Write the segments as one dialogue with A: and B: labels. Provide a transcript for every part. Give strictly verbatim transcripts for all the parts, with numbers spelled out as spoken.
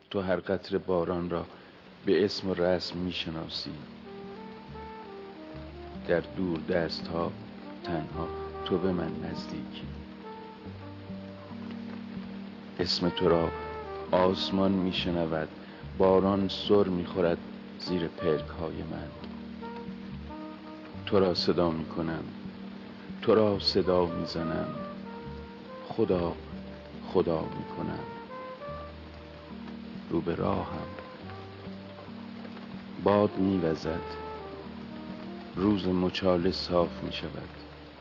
A: تو هر قطره باران را به اسم و رسم میشناسی. در دور دست ها تنها تو به من نزدیکی. اسم تو را آسمان میشنود، باران سر میخورد زیر پلک های من. تو را صدا میکنم، تو را صدا میزنم، خدا خدا میکنم. رو به راهم باد میوزد، روز مچاله صاف میشود.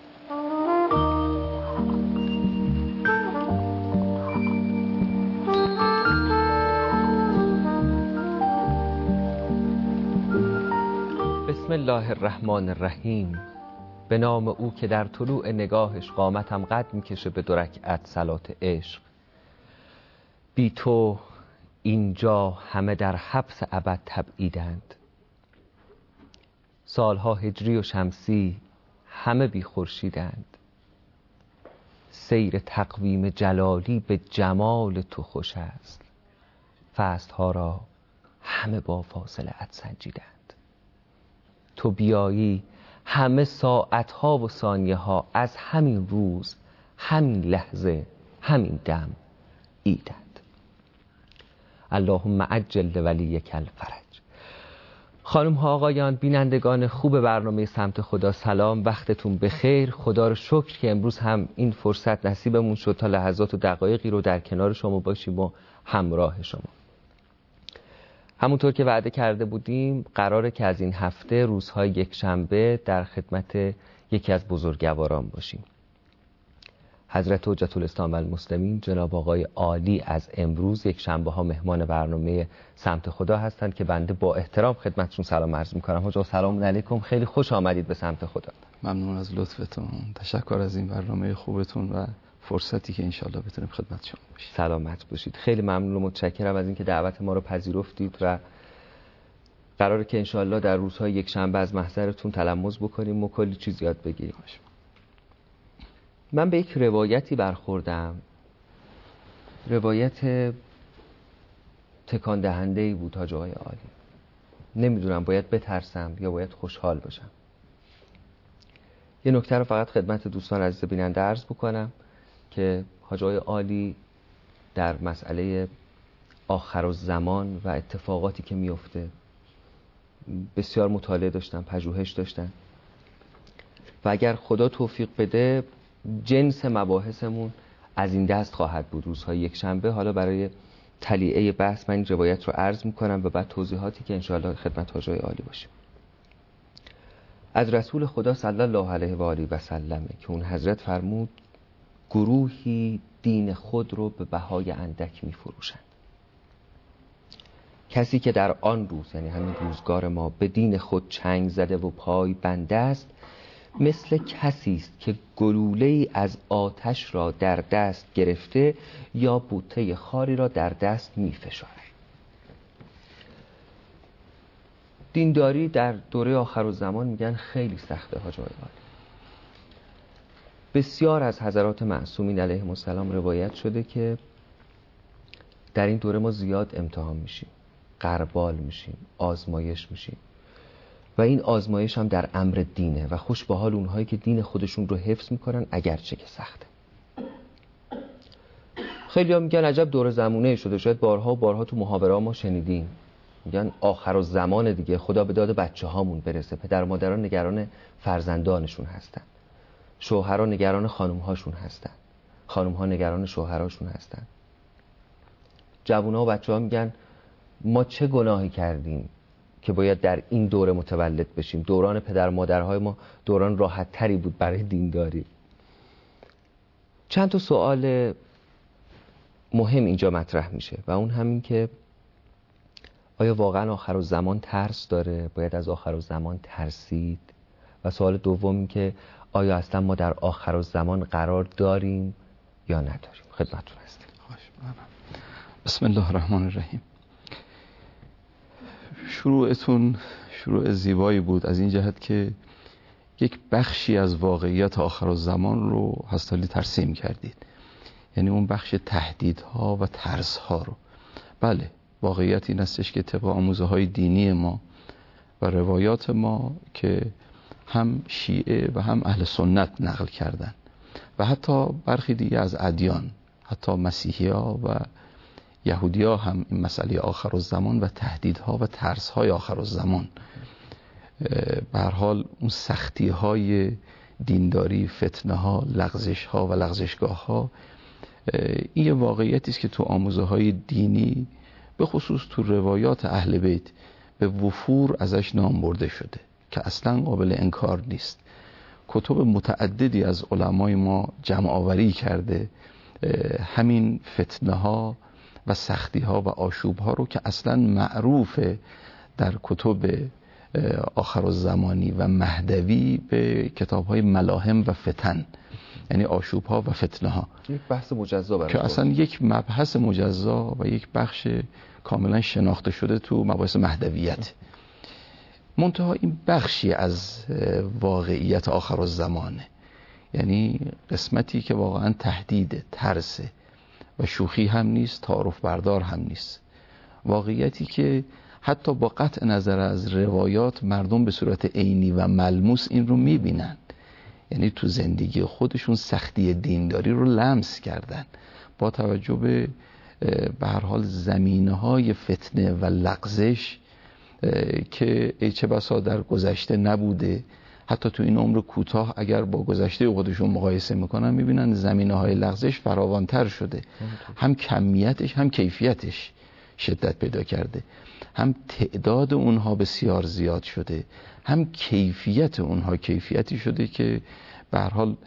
B: بسم الله الرحمن الرحیم. به نام او که در طلوع نگاهش قامتم قد میکشه به دو رکعت صلات عشق. بی تو اینجا همه در حبس ابد تبعیدند. سالها هجری و شمسی همه بی خورشیدند. سیر تقویم جلالی به جمال تو خوش است. فصلها را همه با فاصله ات سنجیدند. تو بیایی همه ساعتها و ثانیه ها از همین روز، همین لحظه، همین دم عیدند. اللهم عجل ولیک الفرج. خانم ها آقایان، بینندگان خوب برنامه سمت خدا، سلام، وقتتون بخیر. خدا رو شکر که امروز هم این فرصت نصیبمون شد تا لحظات و دقایقی رو در کنار شما باشیم و همراه شما. همونطور که وعده کرده بودیم قراره که از این هفته روزهای یک شنبه در خدمت یکی از بزرگواران باشیم. حضرت حجت الاسلام و المسلمین جناب آقای عالی از امروز یک شنبه ها مهمان برنامه سمت خدا هستند که بنده با احترام خدمتشون سلام عرض میکنم. حجت سلام علیکم، خیلی خوش آمدید به سمت خدا.
C: ممنون از لطفتون، تشکر از این برنامه خوبتون و فرصتی که انشالله بتونیم خدمت شما باشیم.
B: سلامت باشید. خیلی ممنون و متشکرم از اینکه دعوت ما رو پذیرفتید و قراره که انشالله در روزهای یک شنبه از محضرتون تلمذ بکنیم و کلی چیز یاد بگیریم. من به یک روایتی برخوردم، روایت تکان دهنده‌ای بود حاج آقای عالی. نمیدونم باید بترسم یا باید خوشحال باشم. یه نکته رو فقط خدمت دوستان عزیز بیننده عرض بکنم که حاج آقای عالی در مسئله آخرالزمان و اتفاقاتی که میفته بسیار مطالعه داشتن، پژوهش داشتن و اگر خدا توفیق بده جنس مباحثمون از این دست خواهد بود روزهای یک شنبه. حالا برای تلیعه بحث من این روایت رو عرض میکنم و بعد توضیحاتی که انشاءالله خدمت حاج آقای عالی باشیم. از رسول خدا صلی الله علیه و آله و سلم که اون حضرت فرمود گروهی دین خود رو به بهای اندک میفروشند. کسی که در آن روز، یعنی همین روزگار ما، به دین خود چنگ زده و پای بنده است، مثل کسی است که گلوله‌ای از آتش را در دست گرفته یا بوته خاری را در دست می‌فشارد. دینداری در دوره آخرالزمان میگن خیلی سخته حاج آقای عالی. بسیار از حضرات معصومین علیهم السلام روایت شده که در این دوره ما زیاد امتحان میشیم، غربال میشیم، آزمایش میشیم و این آزمایش هم در امر دینه و خوش به حال اونهایی که دین خودشون رو حفظ میکنن اگرچه که سخته. خیلی ها میگن عجب دور زمونه شده، شاید بارها و بارها تو محاوره ما شنیدیم، میگن آخرالزمان دیگه، خدا به داد بچه هامون برسه. پدر و مادران نگران فرزندانشون هستن، شوهرها نگران خانم هاشون هستن، خانم ها نگران شوهراشون هستن. جوونا و بچه ها میگن ما چه گناهی کردیم که باید در این دوره متولد بشیم. دوران پدر مادرهای ما دوران راحت تری بود برای دینداری. چند تا سوال مهم اینجا مطرح میشه و اون همین که آیا واقعا آخرالزمان ترس داره؟ باید از آخرالزمان ترسید؟ و سوال دوم این که آیا اصلا ما در آخرالزمان قرار داریم یا نداریم؟ خدمتتون هستیم.
C: بسم الله الرحمن الرحیم. شروعتون شروع زیبایی بود از این جهت که یک بخشی از واقعیت آخرالزمان رو هستالی ترسیم کردید، یعنی اون بخش تهدیدها و ترسها رو. بله، واقعیت این استش که طبق آموزه های دینی ما و روایات ما که هم شیعه و هم اهل سنت نقل کردن و حتی برخی دیگه از ادیان، حتی مسیحی ها و یهودی ها هم این مسئله آخر الزمان و تهدیدها و ترسهای آخر الزمان، به هر حال اون سختی های دینداری، فتنه ها، لغزش ها و لغزشگاه ها، این یه واقعیتی است که تو آموزه های دینی به خصوص تو روایات اهل بیت به وفور ازش نام برده شده که اصلا قابل انکار نیست. کتب متعددی از علمای ما جمع آوری کرده همین فتنه ها و سختی ها و آشوب ها رو که اصلا معروفه در کتب آخر الزمانی و مهدوی به کتاب های ملاهم و فتن، یعنی آشوب ها و فتنه ها،
B: یک بحث مجزا برای
C: که اصلا یک مبحث مجزا و یک بخش کاملا شناخته شده تو مباحث مهدویت. منتها این بخشی از واقعیت آخر الزمانه، یعنی قسمتی که واقعا تهدید، ترسه و شوخی هم نیست، تعارف بردار هم نیست. واقعیتی که حتی با قطع نظر از روایات مردم به صورت عینی و ملموس این رو میبینن، یعنی تو زندگی خودشون سختی دینداری رو لمس کردن با توجه به به هر حال زمینه‌های فتنه و لغزش که چه بسا در گذشته نبوده. حتی تو این عمر کوتاه اگر با گذشته خودشون مقایسه میکنن میبینن زمینه‌های لغزش فراوان‌تر شده، هم کمیتش هم کیفیتش شدت پیدا کرده، هم تعداد اونها بسیار زیاد شده، هم کیفیت اونها کیفیتی شده که به هر حال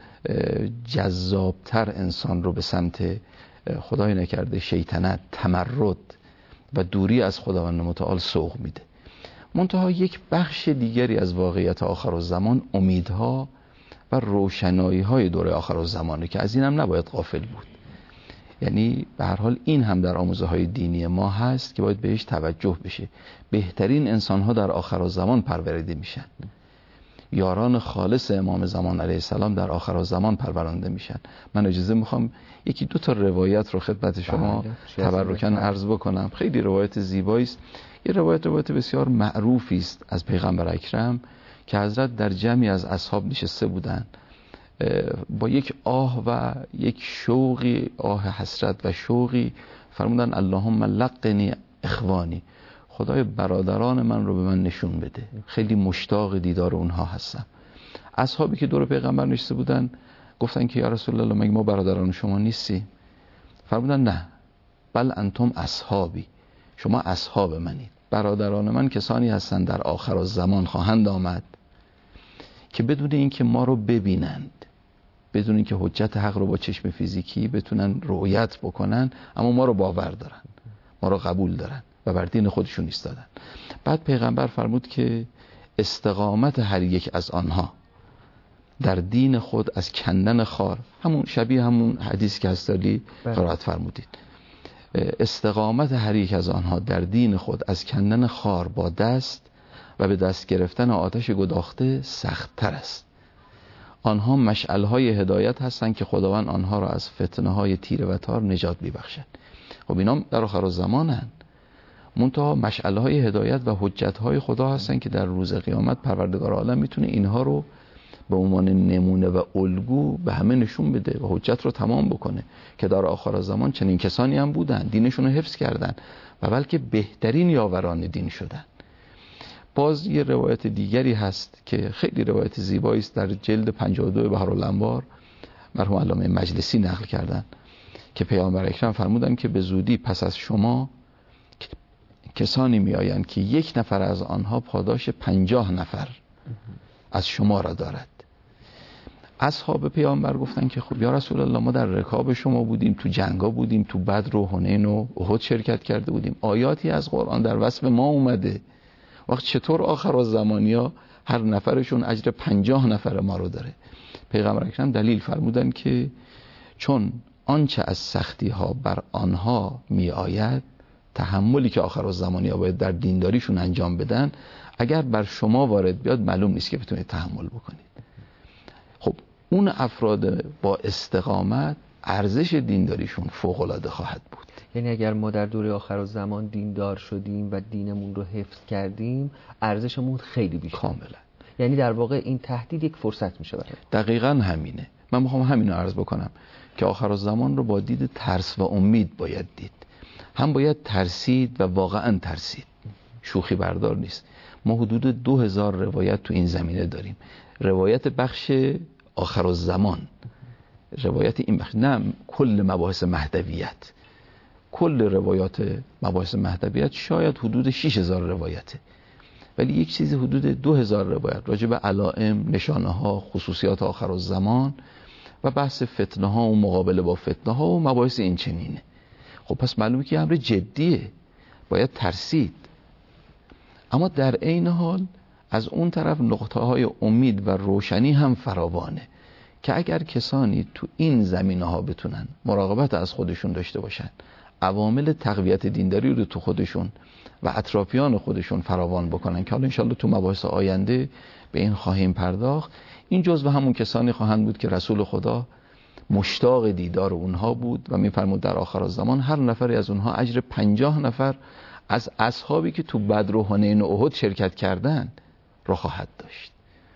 C: جذابتر انسان رو به سمت خدای نکرده شیطنت، تمرد و دوری از خداوند متعال سوق میده. منتها یک بخش دیگری از واقعیت آخر الزمان امیدها و روشنایی های دوره آخر الزمانه که از این هم نباید غافل بود. یعنی به هر حال این هم در آموزه های دینی ما هست که باید بهش توجه بشه. بهترین انسان ها در آخر الزمان پرورده میشن، یاران خالص امام زمان علیه السلام در آخر الزمان پرورانده میشن. من اجازه میخوام یکی دو تا روایت رو خدمت شما تبرکاً عرض بکنم. خیلی روایت زیبایی است. یه روایت روایت بسیار معروفی است از پیغمبر اکرم که حضرت در جمعی از اصحاب نشسته بودند با یک آه و یک شوقی، آه حسرت و شوقی فرمودن اللهم لقنی اخوانی، خدای برادران من رو به من نشون بده، خیلی مشتاق دیدار اونها هستم. اصحابی که دور پیغمبر نشسته بودن گفتن که یا رسول الله مگه ما برادران شما نیستی؟ فرمودن نه، بل انتم اصحابی، شما اصحاب منید. برادران من کسانی هستند در آخر الزمان خواهند آمد که بدون اینکه ما رو ببینند، بدون اینکه حجت حق رو با چشم فیزیکی بتونن رؤیت بکنن، اما ما رو باور دارن، ما رو قبول دارن و بر دین خودشون ایستادن. بعد پیغمبر فرمود که استقامت هر یک از آنها در دین خود از کندن خار، همون شبیه همون حدیث که هستالی قرائت فرمودید، استقامت هر یک از آنها در دین خود از کندن خار با دست و به دست گرفتن آتش گداخته سخت تر است. آنها مشعل‌های هدایت هستند که خداوند آنها را از فتنه‌های تیره و تار نجات می‌بخشد. خب اینا در آخر الزمانن، منتها مشعل‌های هدایت و حجت‌های خدا هستند که در روز قیامت پروردگار عالم میتونه اینها رو به عنوان نمونه و الگو به همه نشون بده و حجت رو تمام بکنه که در آخر الزمان چنین کسانی هم بودن، دینشون رو حفظ کردن و بلکه بهترین یاوران دین شدن. باز یه روایت دیگری هست که خیلی روایت زیبایی است، در جلد پنجاه و دو بحرالانوار مرحوم علامه مجلسی نقل کردن که پیامبر اکرم فرمودن که به زودی پس از شما کسانی می آیند که یک نفر از آنها پاداش پنجاه نفر از شما را دارد. اصحاب پیامبر گفتن که خب یا رسول الله ما در رکاب شما بودیم، تو جنگا بودیم، تو بدر و حنین و احد شرکت کرده بودیم، آیاتی از قرآن در وصف ما اومده، وقت چطور آخر الزمانیا هر نفرشون اجر پنجاه نفر ما رو داره؟ پیغمبر اکرم دلیل فرمودن که چون آنچه از سختی ها بر آنها می آید، تحملی که آخر الزمانیا باید در دینداریشون انجام بدن، اگر بر شما وارد بیاد معلوم نیست که بتونید تحمل بکنید. خب اون افراد با استقامت ارزش دینداریشون فوق العاده خواهد بود.
B: یعنی اگر ما در دوره آخرالزمان دیندار شدیم و دینمون رو حفظ کردیم، ارزشمون خیلی بیشتر.
C: کاملا.
B: یعنی در واقع این تهدید یک فرصت میشه برای.
C: دقیقاً همینه. من میخوام همین رو عرض بکنم که آخرالزمان رو با دید ترس و امید باید دید. هم باید ترسید و واقعاً ترسید. شوخی بردار نیست. ما حدود دو هزار روایت تو این زمینه داریم. روایت بخش آخرالزمان، روایت این بخش، نه کل مباحث مهدویت. کل روایات مباحث مهدویت شاید حدود شش هزار روایته، ولی یک چیزی حدود دو هزار روایت راجع به علائم، نشانه ها، خصوصیات آخرالزمان و بحث فتنه ها و مقابله با فتنه ها و مباحث این چنینه. خب پس معلومه که امر جدیه، باید ترسید. اما در عین حال از اون طرف نقطه های امید و روشنی هم فراوانه که اگر کسانی تو این زمینه ها بتونن مراقبت از خودشون داشته باشن، عوامل تقویت دینداری رو تو خودشون و اطرافیان خودشون فراوان بکنن که حالا انشالله تو مباحث آینده به این خواهیم پرداخت، این جزو همون کسانی خواهند بود که رسول خدا مشتاق دیدار اونها بود و میفرمود در آخرالزمان هر نفری از اونها اجر پنجاه نفر از اصحابی که تو بدر و حنین و احد شرکت کردن رو خواهد داشت.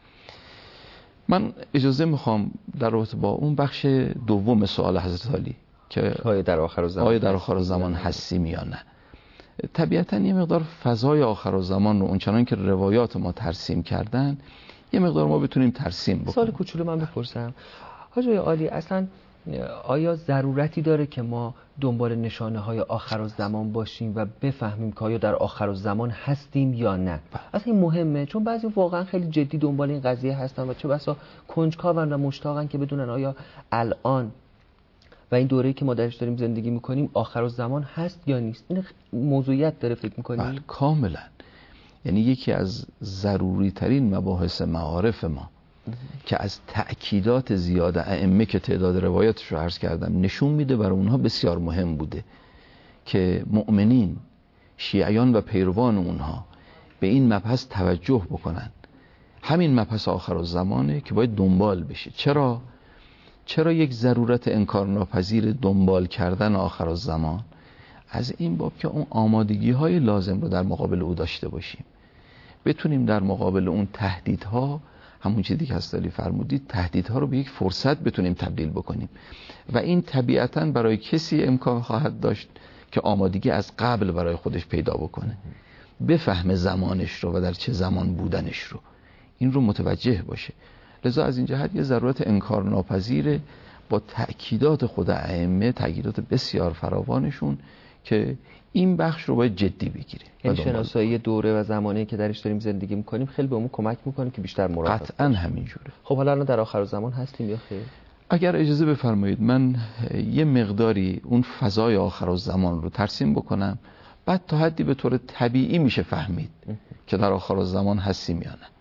C: من اجازه میخوام در رابطه با اون بخش دوم سوال حضرت علی که
B: آیا در آخرالزمان
C: آیا در آخرالزمان هستیم یا نه، طبیعتاً یه مقدار فضای آخرالزمان رو اونچنان که روایات ما ترسیم کردن یه مقدار ما بتونیم ترسیم بکنیم.
B: سوال کوچولو من بپرسم حاج عالی، اصلا آیا ضرورتی داره که ما دنبال نشانه های آخرالزمان باشیم و بفهمیم که آیا در آخرالزمان هستیم یا نه؟ اصلا این مهمه، چون بعضی واقعا خیلی جدی دنبال این قضیه هستن و چه بسا کنجکاون و مشتاقن که بدونن آیا الان و این دوره‌ای که ما درش داریم زندگی میکنیم آخرالزمان هست یا نیست. این موضوعیت داره فکر میکنیم؟
C: بله کاملا. یعنی یکی از ضروری ترین مباحث معارف ما که از تأکیدات زیاد ائمه که تعداد روایاتش رو عرض کردم نشون میده برای اونها بسیار مهم بوده که مؤمنین، شیعیان و پیروان اونها به این مبحث توجه بکنن. همین مبحث آخرالزمانه که باید دنبال بشه. چرا؟ چرا یک ضرورت انکارناپذیر دنبال کردن آخرالزمان؟ از این باب که اون آمادگی های لازم رو در مقابل او داشته باشیم، بتونیم در مقابل اون تهدیدها، همون چیزی که حضرت علی فرمودید، تهدیدها رو به یک فرصت بتونیم تبدیل بکنیم و این طبیعتاً برای کسی امکان خواهد داشت که آمادگی از قبل برای خودش پیدا بکنه، بفهم زمانش رو و در چه زمان بودنش رو، این رو متوجه باشه. لذا از این جهت یه ضرورت انکارناپذیر با تأکیدات خود ائمه، تأکیدات بسیار فراوانشون که این بخش رو باید جدی بگیریم.
B: یعنی شناسایی دوره و زمانی که درش داریم زندگی میکنیم خیلی بهمون کمک میکنه که بیشتر مراقب باشیم.
C: قطعاً همینجوره.
B: خب حالا الان در آخرالزمان هستیم یا خیر؟
C: اگر اجازه بفرمایید من یه مقداری اون فضای آخرالزمان رو ترسیم بکنم، بعد تا حدی به طور طبیعی میشه فهمید که در آخرالزمان هستیم یا نه.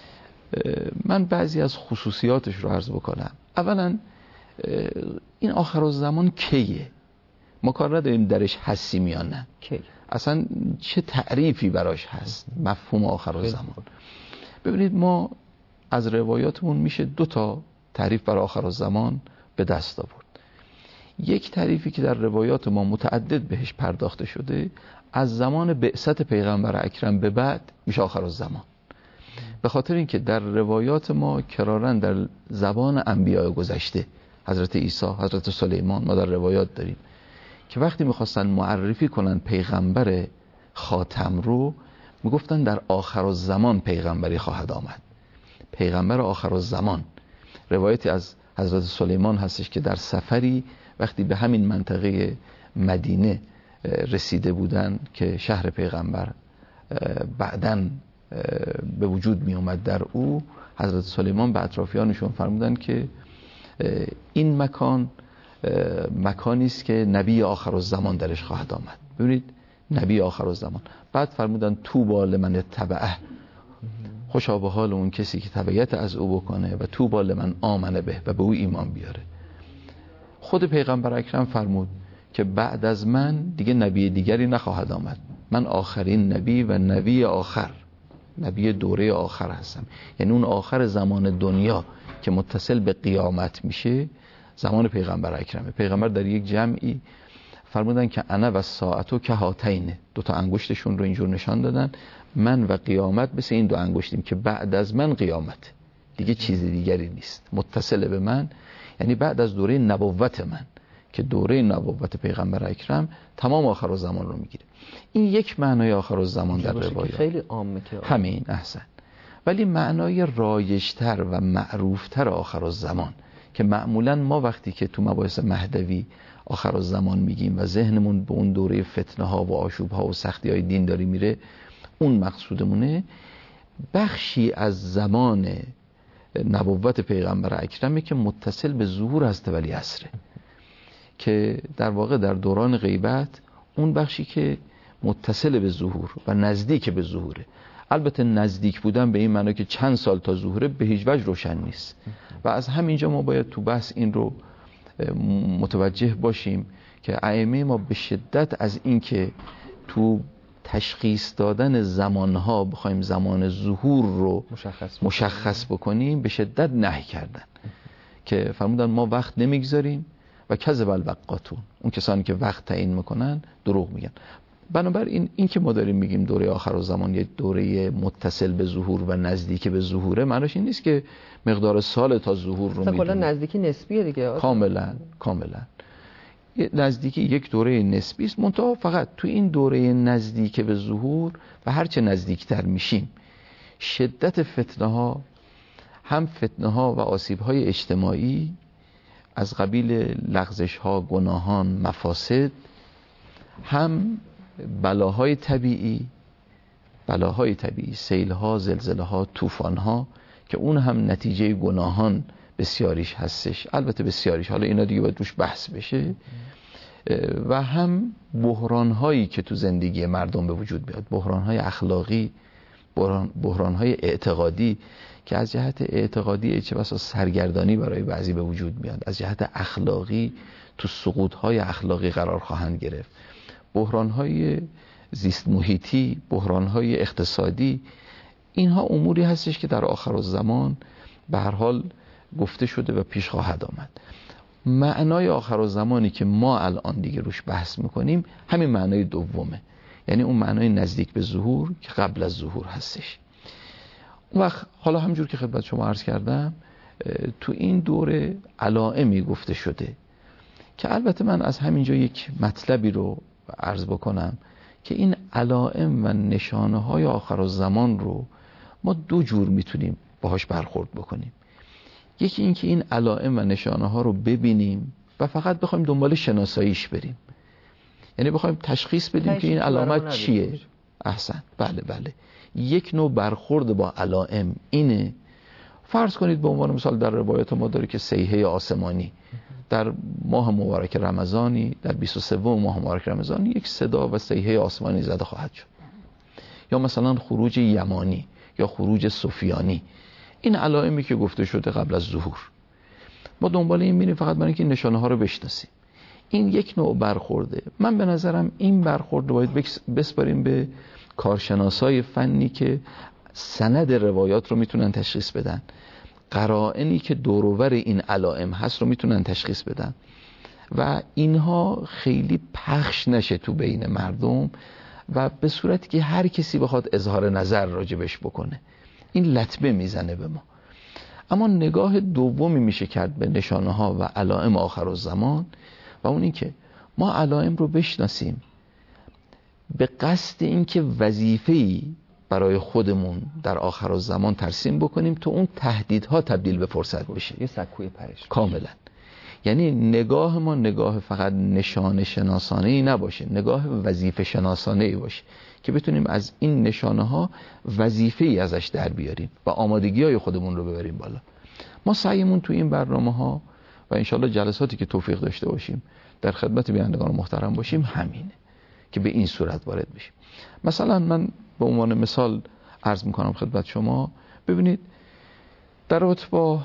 C: من بعضی از خصوصیاتش رو عرض بکنم. اولا این آخرالزمان کیه؟ ما کار نداریم درش هستیم یا نه.
B: کی؟
C: اصلا چه تعریفی براش هست مفهوم آخرالزمان؟ ببینید ما از روایاتمون میشه دو تا تعریف برای آخرالزمان به دست آورد. یک تعریفی که در روایات ما متعدد بهش پرداخته شده، از زمان بعثت پیغمبر اکرم به بعد میشه آخرالزمان، به خاطر اینکه در روایات ما کرارن در زبان انبیاء گذشته، حضرت عیسی، حضرت سلیمان، ما در روایات داریم که وقتی میخواستن معرفی کنن پیغمبر خاتم رو، میگفتن در آخرالزمان پیغمبری خواهد آمد، پیغمبر آخرالزمان. روایتی از حضرت سلیمان هستش که در سفری وقتی به همین منطقه مدینه رسیده بودن که شهر پیغمبر بعداً به وجود می اومد در او، حضرت سلیمان به اطرافیانشون فرمودن که این مکان مکانی است که نبی آخرالزمان درش خواهد آمد. ببینید نبی آخرالزمان. بعد فرمودن طوبی لمن اتبعه، خوشا به حال اون کسی که تبعیت از او بکنه و طوبی لمن آمن به و به او ایمان بیاره. خود پیغمبر اکرم فرمود که بعد از من دیگه نبی دیگری نخواهد آمد، من آخرین نبی و نبی آخر، نبی دوره آخر هستم. یعنی اون آخر زمان دنیا که متصل به قیامت میشه زمان پیغمبر اکرمه. پیغمبر در یک جمعی فرمودن که انا و ساعتو که هاتینه، دو تا انگشتشون رو اینجور نشان دادن، من و قیامت مثل این دو انگشتیم که بعد از من قیامت، دیگه چیز دیگری نیست، متصل به من، یعنی بعد از دوره نبوت من که دوره نبوت پیغمبر اکرم تمام آخر الزمان رو میگیره. این یک معنای آخر الزمان در روایات
B: خیلی عامه که
C: همین احسن. ولی معنای رایجتر و معروفتر آخر الزمان که معمولا ما وقتی که تو مباحث مهدوی آخر الزمان میگیم و ذهنمون به اون دوره فتنه ها و آشوب ها و سختی های دین داری میره، اون مقصودمونه، بخشی از زمان نبوت پیغمبر اکرمه که متصل به ظهور هست ولی عصره، که در واقع در دوران غیبت اون بخشی که متصل به ظهور و نزدیک به ظهوره. البته نزدیک بودن به این معنی که چند سال تا ظهوره به هیچ وجه روشن نیست و از همینجا ما باید تو بحث این رو متوجه باشیم که ائمه ما به شدت از این که تو تشخیص دادن زمانها بخوایم زمان ظهور رو مشخص, مشخص بکنیم به شدت نهی کردن، که فرمودن ما وقت نمیگذاریم و کذب الوقاتون، اون کسانی که وقت تعیین میکنن دروغ میگن. بنابراین این که ما داریم میگیم دوره آخر الزمان یک دوره متصل به ظهور و نزدیک به ظهوره، معناش این نیست که مقدار سال تا ظهور رو میدونیم.
B: کلا نزدیکی نسبیه دیگه.
C: کاملا کاملا نزدیکی یک دوره نسبی است، منتها فقط تو این دوره نزدیک به ظهور و هرچه نزدیکتر میشیم شدت فتنه ها، هم فتنه ها و آسیب های اجتماعی از قبیل لغزش ها، گناهان، مفاسد، هم بلاهای طبیعی بلاهای طبیعی سیل ها، زلزله ها، طوفان ها که اون هم نتیجه گناهان بسیاریش هستش، البته بسیاریش، حالا اینا دیگه باید روش بحث بشه، و هم بحران هایی که تو زندگی مردم به وجود بیاد، بحران های اخلاقی، بحران, بحران های اعتقادی که از جهت اعتقادی چه بسا سرگردانی برای بعضی به وجود میاد، از جهت اخلاقی تو سقوط های اخلاقی قرار خواهند گرفت، بحران های زیست محیطی، بحران های اقتصادی. اینها اموری هستش که در آخر الزمان به هر حال گفته شده و پیش خواهد آمد. معنای آخر الزمانی که ما الان دیگه روش بحث میکنیم همین معنای دومه، یعنی اون معنای نزدیک به ظهور که قبل از ظهور هستش. اون وقت حالا همجور که خدمت شما عرض کردم تو این دوره علائمی گفته شده که البته من از همینجا یک مطلبی رو عرض بکنم که این علائم و نشانه های آخر الزمان رو ما دو جور میتونیم باهاش برخورد بکنیم. یکی این که این علائم و نشانه ها رو ببینیم و فقط بخوایم دنبال شناساییش بریم، یعنی بخوایم تشخیص بدیم که این علامت چیه. احسن، بله بله. یک نوع برخورد با علائم اینه. فرض کنید به عنوان مثال در روایات ما داره که صیحه آسمانی در ماه مبارک رمضانی، در بیست و سوم ماه مبارک رمضانی یک صدا و صیحه آسمانی زده خواهد شد، یا مثلا خروج یمانی یا خروج سفیانی. این علائمی که گفته شده قبل از ظهور، ما دنبال این میریم فقط برای اینکه نشانه ها رو بشناسیم. این یک نوع برخورده. من به نظرم این برخورد رو باید بسپاریم به کارشناسای فنی که سند روایات رو میتونن تشخیص بدن، قرائنی که دوروبر این علائم هست رو میتونن تشخیص بدن و اینها خیلی پخش نشه تو بین مردم و به صورتی که هر کسی بخواد اظهار نظر راجبش بکنه. این لطمه میزنه به ما. اما نگاه دومی میشه کرد به نشانه ها و علائم آخر الزمان و اون این که ما علائم رو بشناسیم به قصد این که وظیفه‌ای برای خودمون در آخر الزمان ترسیم بکنیم تو اون تهدیدها تبدیل به فرصت بشه.
B: یه سکوی پرش
C: کاملا. یعنی نگاه ما نگاه فقط نشانه شناسانه ای نباشه، نگاه وظیفه شناسانه ای باشه که بتونیم از این نشانه ها وظیفه ای ازش در بیاریم و آمادگی های خودمون رو ببریم بالا. ما سعیمون تو این برنامه ها و انشالله جلساتی که توفیق داشته باشیم در خدمت بینندگان محترم باشیم همینه که به این صورت وارد بشیم. مثلا من به عنوان مثال عرض میکنم خدمت شما، ببینید در رابطه با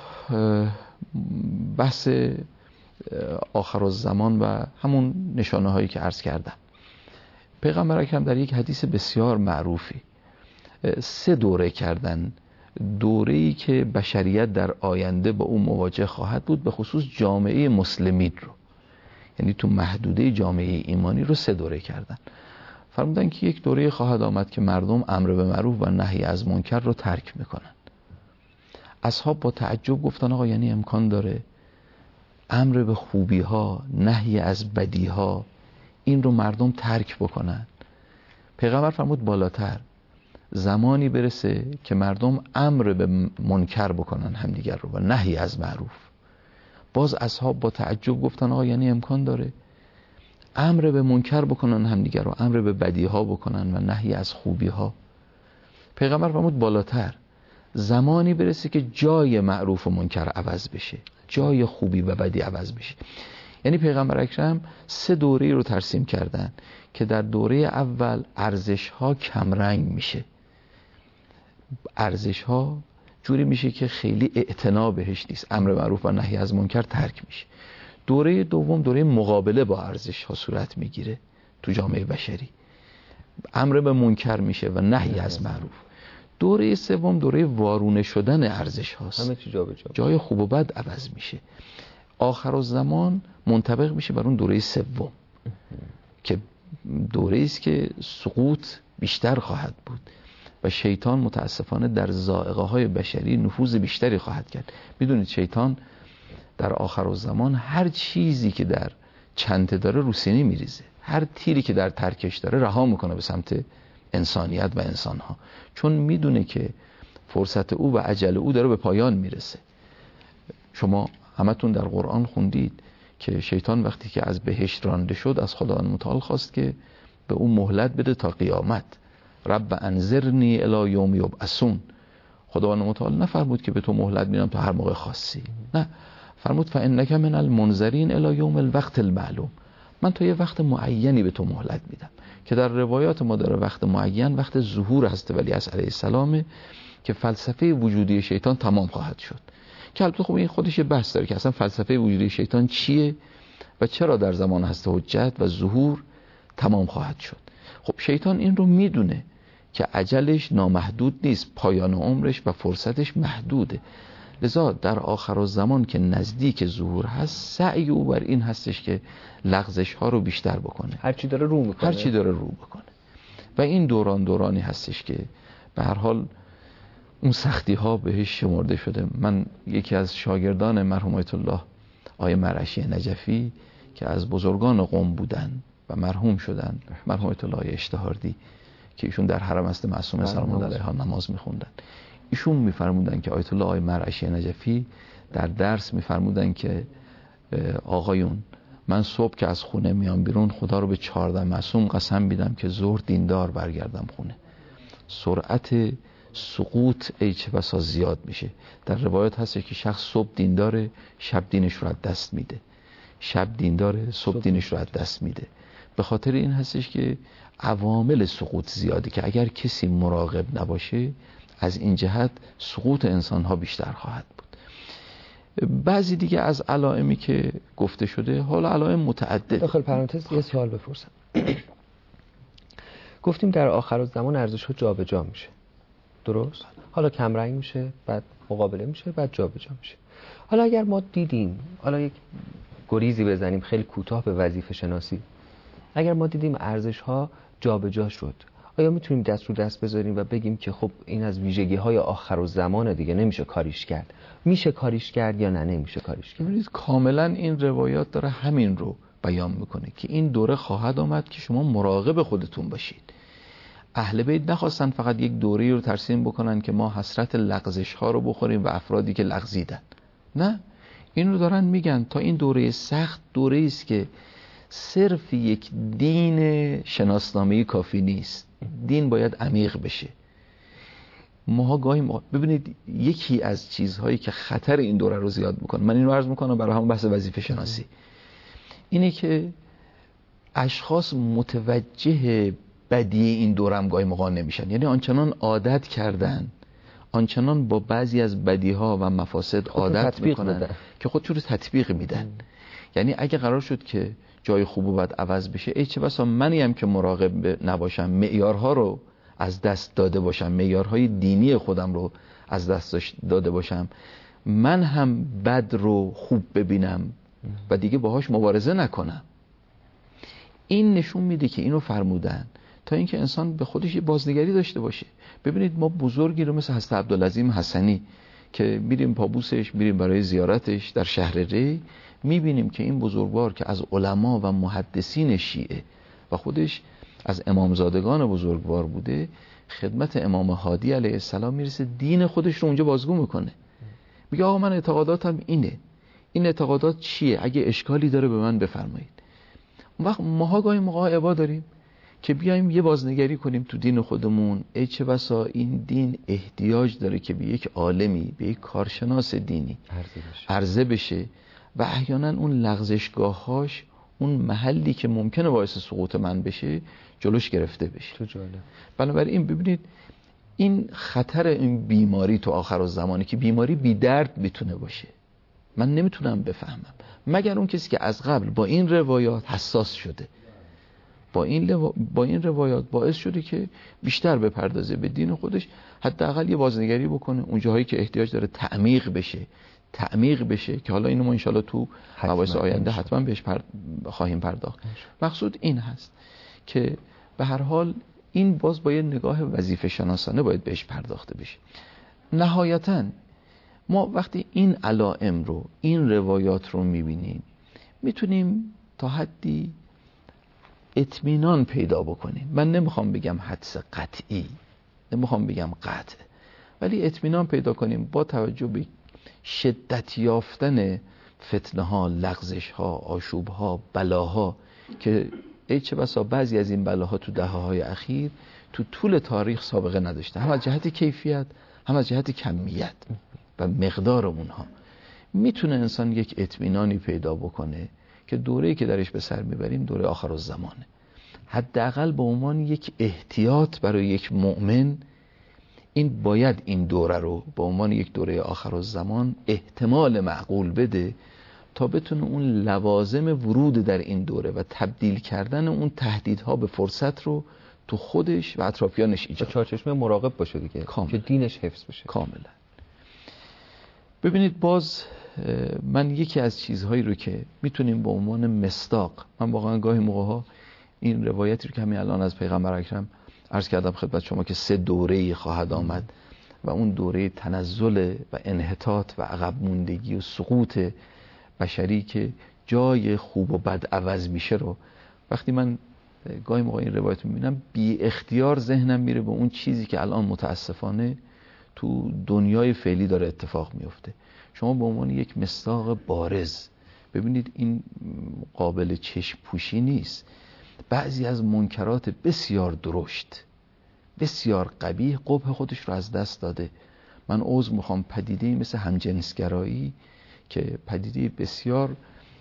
C: بحث آخر الزمان و همون نشانه هایی که عرض کردم، پیغمبر اکرم در یک حدیث بسیار معروفی سه دوره کردن. دوره‌ای که بشریت در آینده با اون مواجه خواهد بود، به خصوص جامعه مسلمین رو، یعنی تو محدوده جامعه ایمانی رو سه دوره کردن. فرمودن که یک دوره خواهد آمد که مردم امر به معروف و نهی از منکر رو ترک میکنن. اصحاب با تعجب گفتن آقا یعنی امکان داره امر به خوبی ها، نهی از بدی ها، این رو مردم ترک بکنن؟ پیغمبر فرمود بالاتر، زمانی برسه که مردم امر به منکر بکنن همدیگر رو و نهی از معروف. باز اصحاب با تعجب گفتن آقا یعنی امکان داره امر به منکر بکنن همدیگر رو، امر به بدی ها بکنن و نهی از خوبی ها؟ پیغمبر فرمود بالاتر، زمانی برسه که جای معروف و منکر عوض بشه، جای خوبی و بدی عوض بشه. یعنی پیغمبر اکرم سه دوره رو ترسیم کردن که در دوره اول ارزش ها کمرنگ میشه، ارزش ها جوری میشه که خیلی اعتنا بهش نیست، امر معروف و نهی از منکر ترک میشه. دوره دوم دوره مقابله با ارزش ها صورت میگیره تو جامعه بشری، امر به منکر میشه و نهی از معروف. دوره سوم دوره وارونه شدن ارزش هاست،
B: همه چی جا به جا،
C: جای خوب و بد عوض میشه. آخر الزمان منطبق میشه بر اون دوره سوم که دوره است که سقوط بیشتر خواهد بود و شیطان متاسفانه در ذائقه های بشری نفوذ بیشتری خواهد کرد. میدونید شیطان در آخر الزمان هر چیزی که در چنته داره رو سینه میریزه، هر تیری که در ترکش داره رها میکنه به سمت انسانیت و انسانها، چون میدونه که فرصت او و اجل او داره به پایان میرسه. شما همتون در قرآن خوندید که شیطان وقتی که از بهشت رانده شد از خداوند متعال خواست که به اون مهلت بده تا قیامت. رب انظرنی الی یوم یبعثون. خداوند متعال نفرمود که به تو مهلت میدم تا هر موقع خاصی، نه، فرمود فانک من المنذرین الی یوم الوقت المعلوم. من تا یه وقت معینی به تو مهلت میدم که در روایات ما داره وقت معین وقت ظهور حضرت ولیعصر علیه السلام که فلسفه وجودی شیطان تمام خواهد شد. که البته خب این خودش یه بحث داره که اصلا فلسفه وجودی شیطان چیه و چرا در زمان هست حجت و ظهور تمام خواهد شد. خب شیطان این رو میدونه که اجلش نامحدود نیست، پایان عمرش و فرصتش محدوده، لذا در آخر الزمان که نزدیک ظهور هست سعی او بر این هستش که لغزش ها رو بیشتر بکنه،
B: هر چی داره رو میکنه،
C: هر چی داره رو بکنه. و این دوران دورانی هستش که به هر حال اون سختی ها بهش شمرده شده. من یکی از شاگردان مرحوم آیت الله آقای مرعشی نجفی که از بزرگان قم بودن و مرحوم شدن، مرحوم آیت الله اشتهاردی که ایشون در حرم است معصومه سلام الله علیها نماز میخوندن، ایشون میفرمودن که آیت الله آقای مرعشی نجفی در درس میفرمودن که آقایون من صبح که از خونه میام بیرون خدا رو به چهارده معصوم قسم میدم که ظهر دیندار برگردم خونه. سرعت سقوط ای چه بسا زیاد میشه. در روایت هست که شخص صبح دینداره شب دینش رو از دست میده، شب دینداره صبح دینش رو از دست میده. به خاطر این هستش که عوامل سقوط زیاده که اگر کسی مراقب نباشه از این جهت سقوط انسان ها بیشتر خواهد بود. بعضی دیگه از علائمی که گفته شده، حالا علائم متعدد.
B: داخل پرانتز یه سوال بپرسم. گفتیم در آخر الزمان ارزش ها جا به جا میشه، درست؟ حالا کم رنگ میشه، بعد مقابله میشه، بعد جا به جا میشه. حالا اگر ما دیدیم، حالا یک گریزی بزنیم خیلی کوتاه به وظیفه شناسی، اگر ما دیدیم ارزش ها جا به جا شد، آیا میتونیم دست رو دست بذاریم و بگیم که خب این از ویژگی های آخر الزمان دیگه نمیشه کاریش کرد؟ میشه کاریش کرد یا نه نمیشه کاریش کرد؟
C: ببینید کاملا این روایات داره همین رو بیان میکنه که این دوره خواهد آمد که شما مراقب خودتون باشید. اهل بیت نخواستن فقط یک دوره رو ترسیم بکنن که ما حسرت لغزش ها رو بخوریم و افرادی که لغزیدن، نه، این رو دارن میگن تا این دوره سخت دوره است که صرف یک دین شناسنامه‌ای کافی نیست، دین باید عمیق بشه. ماها گاهی ما ببینید یکی از چیزهایی که خطر این دوره رو زیاد میکنه، من این رو عرض میکنم برای همون بحث وظیفه شناسی، اینه که اشخاص متوجه بدی این دوره هم گاهی موقع نمیشن. یعنی آنچنان عادت کردن، آنچنان با بعضی از بدیها و مفاسد عادت میکنن میدن. که خودشون رو تطبیق میدن. یعنی اگه قرار شد که جای خوب و بد عوض بشه، ای چه بسا منی هم که مراقب نباشم، معیارها رو از دست داده باشم، معیارهای دینی خودم رو از دست داده باشم، من هم بد رو خوب ببینم و دیگه باهاش مبارزه نکنم. این نشون میده که اینو فرمودن تا اینکه انسان به خودش یه بازنگری داشته باشه. ببینید ما بزرگی رو مثل حضرت عبدالعظیم حسنی که میریم پابوسش، میریم برای زیارتش در شهر ری، میبینیم که این بزرگوار که از علما و محدثین شیعه و خودش از امامزادگان بزرگوار بوده، خدمت امام هادی علیه السلام میرسه، دین خودش رو اونجا بازگو میکنه. میگه آقا من اعتقاداتم اینه، این اعتقادات چیه؟ اگه اشکالی داره به من بفرمایید. اون وقت ماها گاهی موقع عبا داریم که بیایم یه بازنگری کنیم تو دین خودمون. ای چه بسا این دین احتیاج داره که به یک عالمی، به یک کارشناس دینی عرضه بشه و احیانا اون لغزشگاهاش، اون محلی که ممکنه باعث سقوط من بشه، جلوش گرفته بشه.
B: تو جالب.
C: بنابراین ببینید این خطر این بیماری تو آخر الزمانی که بیماری بی درد میتونه باشه، من نمیتونم بفهمم مگر اون کسی که از قبل با این روایات حساس شده، با این لو... با این روایات باعث شده که بیشتر بپردازه به دین خودش، حداقل یه بازنگری بکنه اون جاهایی که احتیاج داره تعمیق بشه تعمیق بشه که حالا اینو ما انشالله تو مباحث آینده حتما بهش پر... خواهیم پرداخت. مقصود این هست که به هر حال این باز با یه نگاه وظیفه شناسانه باید بهش پرداخته بشه. نهایتاً ما وقتی این علائم رو، این روایات رو میبینیم، میتونیم تا حدی اطمینان پیدا بکنیم. من نمیخوام بگم حدس قطعی، نمیخوام بگم قطع، ولی اطمینان پیدا کنیم با توجه به شدت یافتن فتنه ها، لغزش ها، آشوب ها، بلاها که ای چه بسا بعضی از این بلاها تو دهه های اخیر تو طول تاریخ سابقه نداشته، هم از جهت کیفیت هم از جهت کمیت و مقدار اونها. میتونه انسان یک اطمینانی پیدا بکنه که دوره‌ای که درش به سر میبریم دوره آخر الزمانه. حداقل به عنوان یک احتیاط برای یک مؤمن این باید این دوره رو به عنوان یک دوره آخر الزمان احتمال معقول بده تا بتونه اون لوازم ورود در این دوره و تبدیل کردن اون تهدیدها به فرصت رو تو خودش و اطرافیانش ایجاد کنه.
B: چارچشمه مراقب باشه دیگه، کامل. که دینش حفظ بشه
C: کاملا. ببینید باز من یکی از چیزهایی رو که میتونیم به عنوان مصداق، من واقعا گاهی موقع‌ها این روایتی رو که همین الان از پیغمبر اکرم عرض کردم خدمت شما که سه دوره‌ای خواهد آمد و اون دوره تنزل و انحطاط و عقب موندگی و سقوط بشری که جای خوب و بد عوض میشه رو وقتی من گاهی موقع این روایت میبینم بی اختیار ذهنم میره به اون چیزی که الان متاسفانه تو دنیای فعلی داره اتفاق میفته. شما به عنوان یک مصداق بارز ببینید این قابل چشم پوشی نیست. بعضی از منکرات بسیار درشت، بسیار قبیح قبح خودش رو از دست داده. من عذر میخوام، پدیده‌ای مثل همجنسگرایی که پدیده بسیار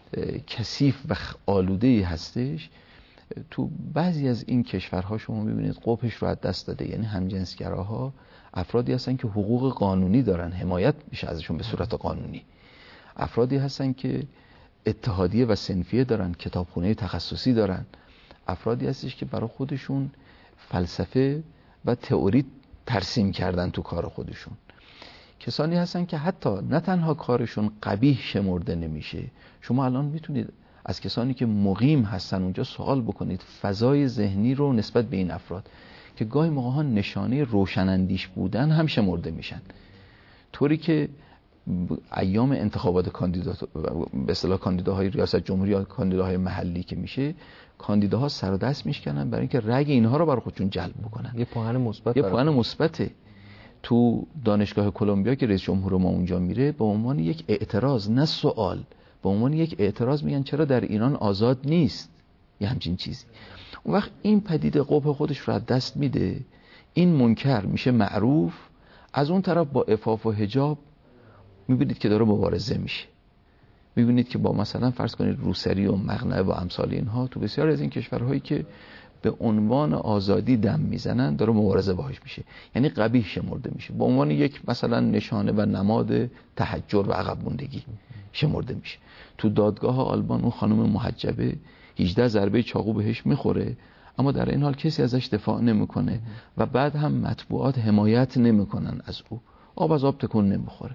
C: کثیف و آلوده‌ای هستش، تو بعضی از این کشورها شما میبینید قبحش رو از دست داده. یعنی همجنسگراها افرادی هستن که حقوق قانونی دارن، حمایت میشه ازشون به صورت قانونی. افرادی هستن که اتحادیه و صنفیه دارن، کتابخونه تخصصی دارن. افرادی هستش که برای خودشون فلسفه و تئوری ترسیم کردن تو کار خودشون. کسانی هستن که حتی نه تنها کارشون قبیح شمرده نمیشه، شما الان میتونید از کسانی که مقیم هستن اونجا سوال بکنید فضای ذهنی رو نسبت به این افراد که گاهی موقع ها نشانه روشنندیش بودن هم شمرده میشن، طوری که ایام انتخابات کاندیدات به اصطلاح کاندیداهای ریاست جمهوری یا کاندیداهای محلی که میشه، کاندیداها سر و دست میشکنن برای اینکه رأی اینها رو برای خودشون جلب بکنن.
B: یه پوان مثبت
C: یه پوان مثبته. تو دانشگاه کلمبیا که رئیس جمهور ما اونجا میره به عنوان یک اعتراض، نه سوال، به عنوان یک اعتراض میگن چرا در ایران آزاد نیست، یه همچین چیزی. اون وقت این پدیده قبح خودش رو از دست میده، این منکر میشه معروف، از اون طرف با عفاف و حجاب میبینید که داره مبارزه میشه. میبینید که با مثلا فرض کنید روسری و مقنعه و امثال اینها تو بسیار از این کشورهایی که به عنوان آزادی دم میزنن داره مبارزه باهاش میشه، یعنی قبیح شمرده میشه، به عنوان یک مثلا نشانه و نماد تحجر و عقب موندگی شمرده میشه. تو دادگاه آلمان اون خانم محجبه هجده ضربه چاقو بهش میخوره، اما در این حال کسی ازش دفاع نمیکنه و بعد هم مطبوعات حمایت نمیکنن از او، آب از آب تکون نمیخوره.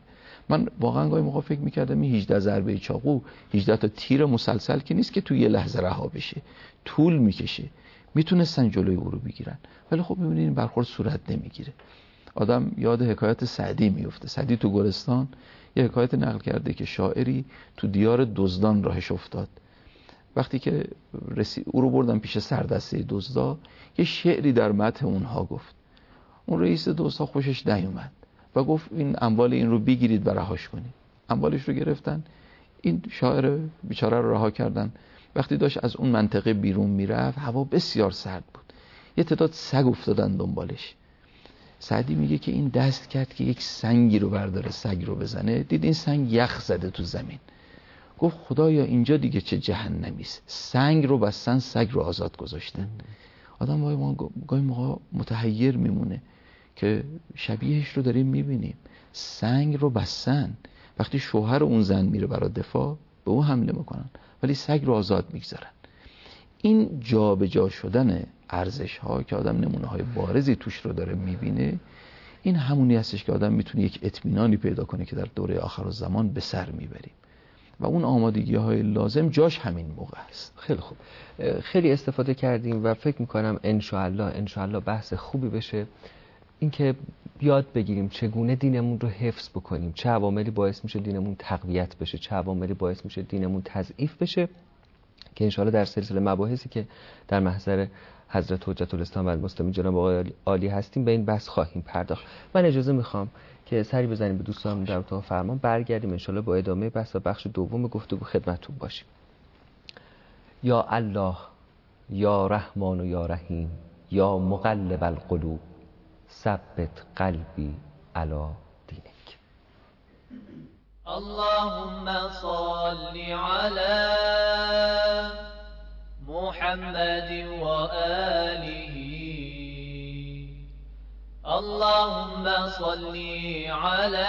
C: من واقعا گاهی موقع فکر میکردم این هجده ضربه چاقو هجده تا تیر مسلسل که نیست که تو یه لحظه رها بشه، طول میکشه، میتونستن جلوی او رو بگیرن، ولی خب میبینید این برخورد صورت نمیگیره. آدم یاد حکایت سعدی میفته. سعدی تو گلستان یه حکایت نقل کرده که شاعری تو دیار دزدان راهش افتاد. وقتی که رسید او رو بردن پیش سردسته دزدا، یه شعری در مدح اونها گفت. اون رئیس دزدها خوشش نیومد و گفت این اموال این رو بگیرید و رهاش کنید. اموالش رو گرفتن، این شاعر بیچاره رو رها کردن. وقتی داشت از اون منطقه بیرون میرفت، هوا بسیار سرد بود. یه تعداد سگ افتادن دنبالش. سعدی میگه که این دست کرد که یک سنگی رو برداره سگ رو بزنه، دید این سنگ یخ زده تو زمین. گفت خدایا اینجا دیگه چه جهنمیست، سنگ رو بستن سگ رو آزاد گذاشتن. آدم گاهی موقع متحیر میمونه که شبیهش رو داریم میبینیم. سنگ رو بستن، وقتی شوهر اون زن میره برای دفاع به اون حمله میکنن، ولی سگ رو آزاد میگذارن. این جا به جا شدن ارزش ها که آدم نمونه های بارزی توش رو داره میبینه، این همونی هستش که آدم میتونه یک اطمینانی پیدا کنه که در دوره آخرالزمان به سر میبریم و اون آمادگی های لازم جاش همین موقع است.
B: خیلی خوب، خیلی استفاده کردیم و فکر میکنم انشاءالله انشاءالله بحث خوبی بشه، اینکه یاد بگیریم چگونه دینمون رو حفظ بکنیم، چه عواملی باعث میشه دینمون تقویت بشه، چه عواملی باعث میشه دینمون تضعیف بشه، که انشاءالله در سلسله مباحثی که در محضر حضرت حجت الاسلام و المسلمین جناب آقای عالی هستیم به این بحث خواهیم پرداخت. من اجازه میخوام که سری بزنیم به دوستان در اتاق فرمان، برگردیم انشاءالله با ادامه بحث و بخش دوم گفتگو خدمتتون باشیم. یا الله، یا رحمان و یا رحیم، یا مقلب القلوب، ثبت قلبی علی دینک.
D: اللهم صل على محمد وآله. اللهم صل على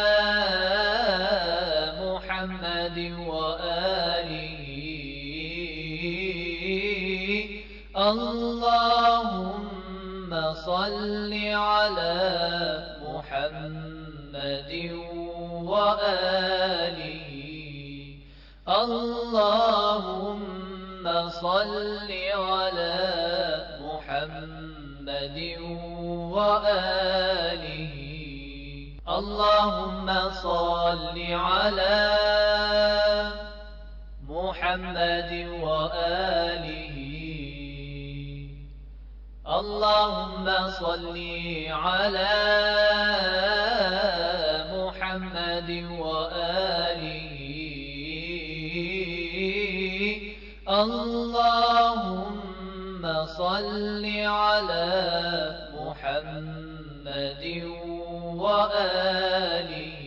D: محمد وآله. اللهم صل على محمد وآله. اللهم صل على محمد وآله. اللهم صل على محمد وآله. اللهم صل على محمد وآله. اللهم صل على محمد وآله.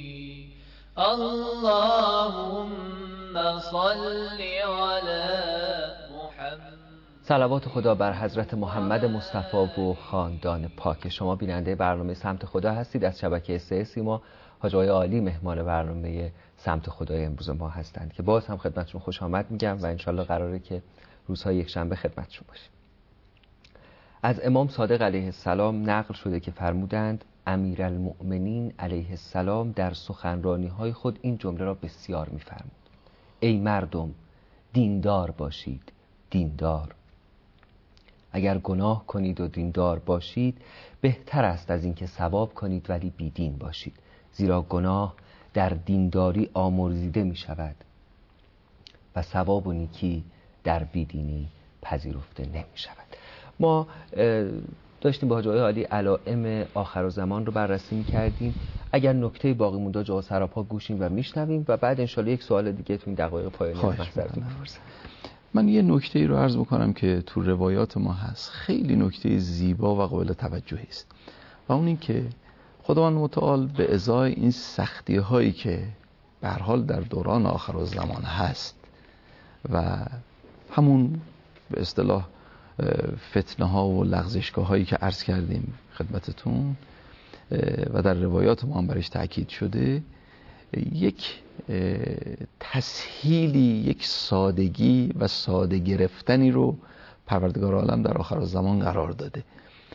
D: اللهم صل على محمد.
B: صلوات خدا بر حضرت محمد مصطفی و خاندان پاک. شما بیننده برنامه سمت خدا هستید از شبکه سه سیما. حاج آقای عالی مهمان برنامه سمت خدای امروز ما هستند که باز هم خدمتشون خوش آمد میگم و انشالله قراره که روزهای یک شنبه خدمتشون باشیم. از امام صادق علیه السلام نقل شده که فرمودند امیرالمؤمنین علیه السلام در سخنرانی‌های خود این جمله را بسیار می‌فرمود: ای مردم، دیندار باشید، دیندار. اگر گناه کنید و دیندار باشید بهتر است از اینکه ثواب کنید ولی بیدین باشید، زیرا گناه در دینداری آمرزیده می شود و ثواب و نیکی در بیدینی پذیرفته نمی شود. ما داشتیم با حاج آقای عالی علائم آخرالزمان رو بررسی می کردیم. اگر نکته باقی مونده جا سراپا گوشیم و میشنویم و بعد انشالله یک سوال دیگه تو این دقایق پایانی محضرتون بپرسم.
C: من یه نکته رو عرض بکنم که تو روایات ما هست، خیلی نکته زیبا و قابل توجهی است و اون این که خداوند متعال به ازای این سختی هایی که به هر حال در دوران آخرالزمان هست و همون به اصطلاح فتنه ها و لغزشگاه هایی که عرض کردیم خدمتتون و در روایات ما هم برش تأکید شده، یک تسهیلی، یک سادگی و ساده گرفتنی رو پروردگار عالم در آخرالزمان قرار داده.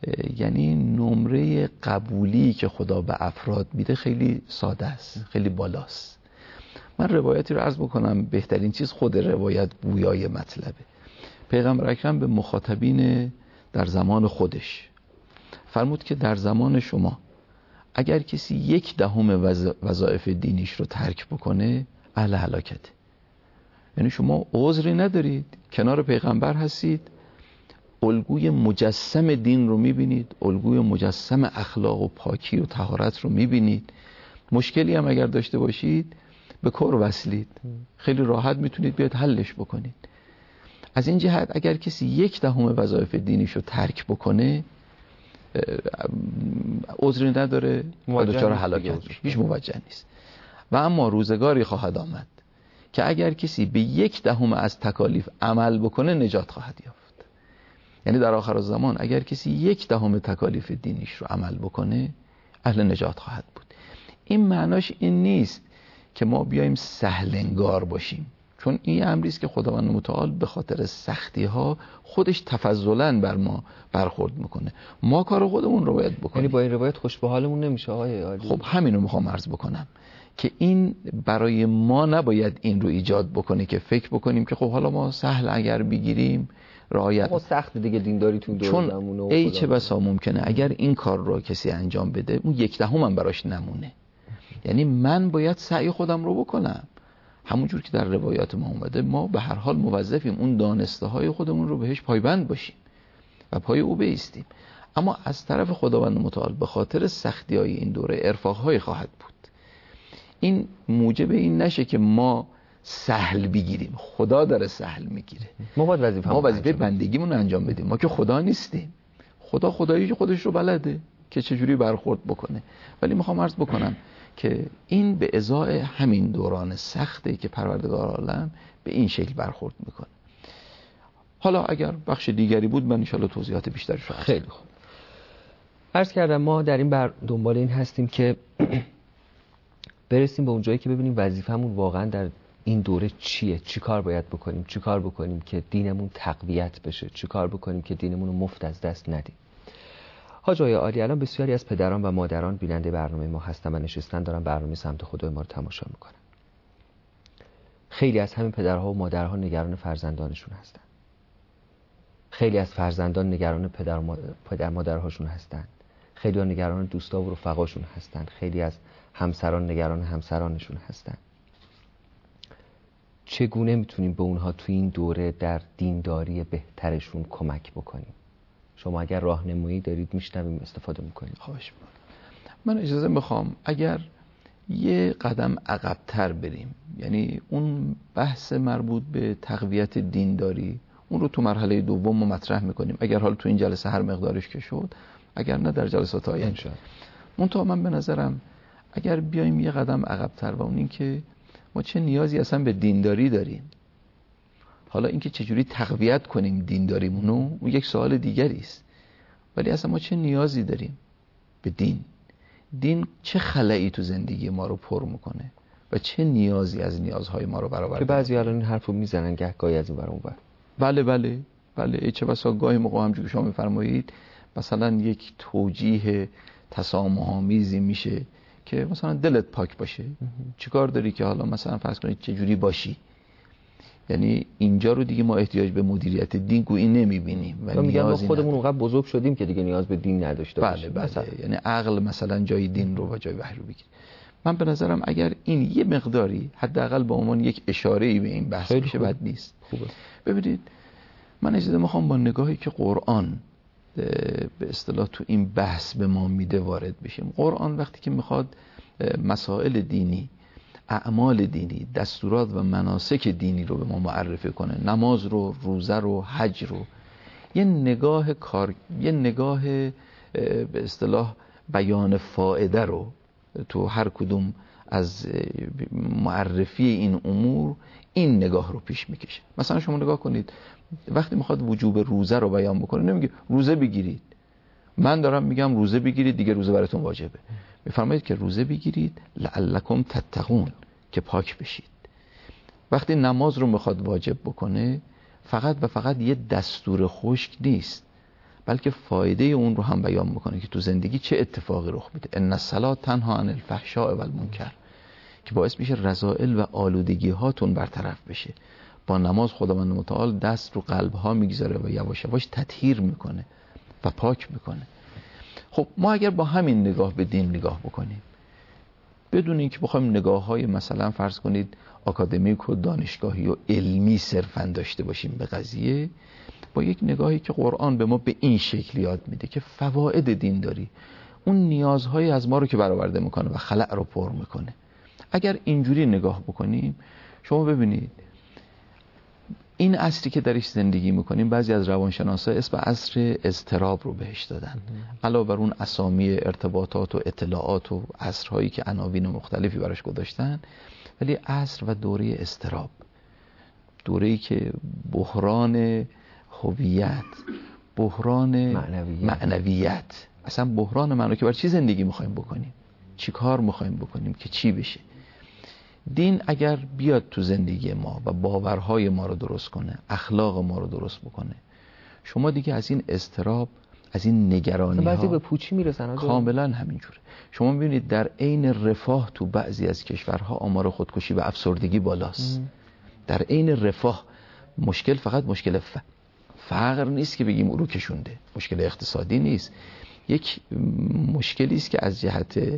C: یعنی نمره قبولی که خدا به افراد میده خیلی ساده است، خیلی بالاست. من روایتی رو عرض بکنم، بهترین چیز خود روایت گویای مطلبه. پیغمبر اکرم به مخاطبین در زمان خودش فرمود که در زمان شما اگر کسی یک دهم وظایف دینیش رو ترک بکنه اهل هلاکته. یعنی شما عذری ندارید، کنار پیغمبر هستید، الگوی مجسم دین رو میبینید، الگوی مجسم اخلاق و پاکی و طهارت رو میبینید. مشکلی هم اگر داشته باشید به کار وصلید، خیلی راحت میتونید بیاد حلش بکنید. از این جهت اگر کسی یک دهم وظایف دینیش رو ترک بکنه عذری نداره و دچار هلاکت میشه، هیچ موجه نیست. و اما روزگاری خواهد آمد که اگر کسی به یک دهم از تکالیف عمل بکنه نجات خواهد یافت. یعنی در آخر الزمان اگر کسی یک دهم تکالیف دینیش رو عمل بکنه اهل نجات خواهد بود. این معناش این نیست که ما بیایم سهل انگار باشیم، چون این امری است که خداوند متعال به خاطر سختی ها خودش تفضلا بر ما برخورد میکنه. ما کار خودمون رو باید بکنیم.
B: یعنی با این روایت خوش به حالمون نمیشه آقای عالی؟
C: خب همین رو میخوام عرض بکنم که این برای ما نباید این رو ایجاد بکنه که فکر بکنیم که خب حالا ما سهل اگر بگیریم رعایت
B: ما سخت دیگه دینداری تو دور
C: چون
B: نمونه.
C: ای چه بسا ممکنه اگر این کار رو کسی انجام بده اون یک دهم هم براش نمونه. یعنی من باید سعی خودم رو بکنم، همونجور که در روایات ما اومده ما به هر حال موظفیم اون دانسته های خودمون رو بهش پایبند باشیم و پای او بایستیم. اما از طرف خداوند متعال به خاطر سختی های این دوره ارفاق های خواهد بود. این موجب این نشه که ما سهل بگیریم، خدا داره سهل میگیره.
B: ما باید وظیفه
C: ما وظیفه بندگیمون رو انجام بدیم. ما که خدا نیستیم، خدا خدایی که خودش رو بلده که چجوری برخورد بکنه. ولی میخوام عرض بکنم که این به ازای همین دوران سخته که پروردگار عالم به این شکل برخورد میکنه. حالا اگر بخش دیگری بود من انشالله توضیحات بیشتری رو عرض
B: خیلی خوب. عرض کردم ما در این بر دنبال این هستیم که برسیم به اون جایی که ببینیم وظیفمون واقعا در این دوره چیه، چی کار باید بکنیم، چی کار بکنیم که دینمون تقویت بشه، چی کار بکنیم که دینمون رو مفت از دست ندیم. حاج آقای عالی، الان بسیاری از پدران و مادران بیننده برنامه ما هستن و نشستن دارن برنامه سمت خدای ما رو تماشا میکنن. خیلی از همین پدرها و مادرها نگران فرزندانشون هستن. خیلی از فرزندان نگران پدر و پدر مادرهاشون هستن. خیلی ها نگران دوستا و رفقاشون هستن. خیلی از همسران نگران همسرانشون هستن. چگونه میتونیم به اونها تو این دوره در دینداری بهترشون کمک بکنیم؟ شما اگر راهنمایی دارید میشنویم، استفاده میکنیم.
C: خواهش میکنم. من اجازه میخوام اگر یه قدم عقب‌تر بریم، یعنی اون بحث مربوط به تقویت دینداری اون رو تو مرحله دوم ما مطرح میکنیم، اگر حال تو این جلسه هر مقدارش که شد، اگر نه در جلسات آینده. منتها من به نظرم اگر بیایم یه قدم عقب‌تر و اون این که ما چه نیازی اصلا به دینداری داریم، حالا اینکه چجوری تقویت کنیم دینداریمونو اون یک سوال دیگری است، ولی اصلا ما چه نیازی داریم به دین؟ دین چه خلایی تو زندگی ما رو پر میکنه و چه نیازی از نیازهای ما رو برآورده؟
B: که بعضی الان این حرفو میزنن گه گاهی از این ور اون ور.
C: بله بله بله چه بسا گاهی موقع همونجوری شما میفرمایید مثلا یک توجیه تسامح‌آمیزی میشه که مثلا دلت پاک باشه. چیکار داری که حالا مثلا فرض کنید چه جوری باشی؟ یعنی اینجا رو دیگه ما احتیاج به مدیریت دین گویی نمیبینیم و
B: میگم ما خودمون اونقدر بزرگ شدیم که دیگه نیاز به دین نداشته باشیم.
C: بله بله، یعنی عقل مثلا جای دین رو و جای وحی رو بگیره. من به نظرم اگر این یه مقداری حداقل به عنوان یک اشاره‌ای به این بحث بشه بد نیست.
B: خوبه.
C: ببینید من اجازه میخوام با نگاهی که قرآن به اصطلاح تو این بحث به ما میده وارد بشیم. قرآن وقتی که میخواد مسائل دینی، اعمال دینی، دستورات و مناسک دینی رو به ما معرفی کنه، نماز رو، روزه رو، حج رو، یه نگاه کار، یه نگاه به اصطلاح بیان فائده رو تو هر کدوم از معرفی این امور این نگاه رو پیش میکشه. مثلا شما نگاه کنید وقتی میخواد وجوب روزه رو بیان بکنه نمیگه روزه بگیرید. من دارم میگم روزه بگیرید دیگه روزه براتون واجبه. میفرمایید که روزه بگیرید لعلکم تتقون، که پاک بشید. وقتی نماز رو میخواد واجب بکنه فقط و فقط یه دستور خشک نیست، بلکه فایده اون رو هم بیان میکنه که تو زندگی چه اتفاقی رخ میده. ان الصلاة تنها عن الفحشاء و المنکر، که باعث میشه رذائل و آلودگی هاتون برطرف بشه. با نماز خداوند متعال دست رو قلب ها میگذاره و یواش یواش تطهیر میکنه و پاک میکنه. خب ما اگر با همین نگاه به دین نگاه بکنیم، بدون اینکه بخوایم نگاه های مثلا فرض کنید آکادمیک و دانشگاهی و علمی صرفا داشته باشیم به قضیه، با یک نگاهی که قرآن به ما به این شکل یاد میده که فواید دین داری، اون نیازهای از ما رو که برآورده میکنه و خلأ رو پر میکنه، اگر اینجوری نگاه بکنیم، شما ببینید این عصری که درش زندگی میکنیم بعضی از روانشناسا اسم عصر اضطراب رو بهش دادن، علاوه بر اون اسامی ارتباطات و اطلاعات و عصرهایی که عناوین مختلفی براش گذاشتن، ولی عصر و دوره اضطراب، دوره‌ای که بحران هویت، بحران معنویت, معنویت. اصلا بحران معنوی که برای چی زندگی میخوایم بکنیم، چی کار میخوایم بکنیم که چی بشه. دین اگر بیاد تو زندگی ما و باورهای ما رو درست کنه، اخلاق ما رو درست بکنه، شما دیگه از این اضطراب، از این نگرانی ها
B: بعضی به پوچی میرسن.
C: کاملا همینجوره. شما میبینید در عین رفاه تو بعضی از کشورها آمار خودکشی و افسردگی بالاست. ام. در عین رفاه مشکل فقط مشکل ف... فقر نیست که بگیم او کشونده، مشکل اقتصادی نیست، یک مشکلی است که از جهت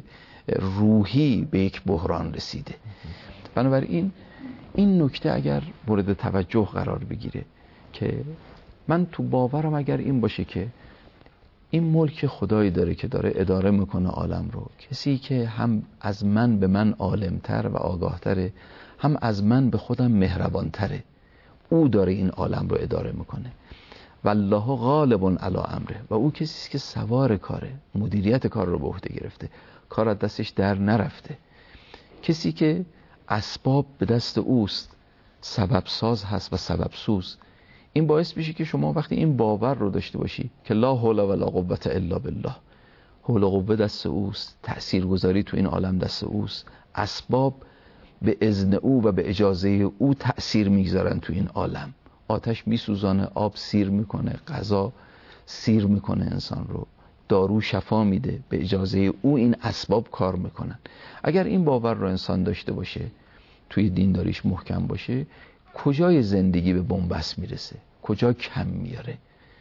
C: روحی به یک بحران رسیده. بنابراین این نکته اگر مورد توجه قرار بگیره که من تو باورم اگر این باشه که این ملک خدایی داره که داره اداره میکنه عالم رو، کسی که هم از من به من عالمتر و آگاهتره، هم از من به خودم مهربانتره، او داره این عالم رو اداره میکنه، والله غالب علی امره، و او کسی که سوار کاره، مدیریت کار رو به عهده گرفته، کار از دستش در نرفته، کسی که اسباب به دست اوست، سبب ساز هست و سبب سوز. این باعث میشه که شما وقتی این باور رو داشته باشی که لا حول ولا قوة الا بالله، حول و قوه دست اوست، تأثیرگذاری تو این عالم دست اوست، اسباب به اذن او و به اجازه او تأثیر میگذارن تو این عالم، آتش میسوزانه، آب سیر میکنه، غذا سیر میکنه انسان رو، دارو شفا میده، به اجازه او این اسباب کار میکنن. اگر این باور رو انسان داشته باشه، توی دینداریش محکم باشه، کجای زندگی به بنبست میرسه، کجا کم میاره.